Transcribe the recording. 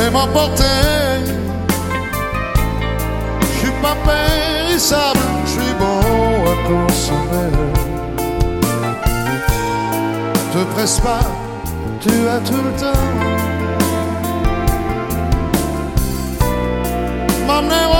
et m'emporter. Je suis pas périssable, je suis bon à consommer. Te presse pas, tu as tout le temps. M'emmener